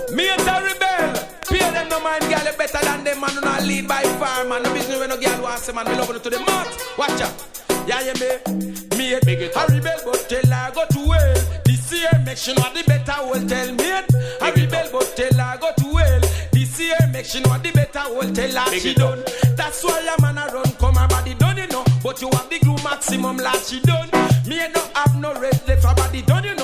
Me and a rebel. Pay them no mind, girl, you better than them, man. Do not lead by far, man. No business when no girl wants them, man. Me love you to the mat. Watch out. Yeah, yeah, me a big a rebel, but tell her go to hell. This year, make sure know the better will tell me. A rebel, but tell her go to hell. This year, make sure know the better will tell her she done. That's why a man a run, come her body done, you know. But you have the glue maximum like she done. Me don't have no red left, her body done, you know.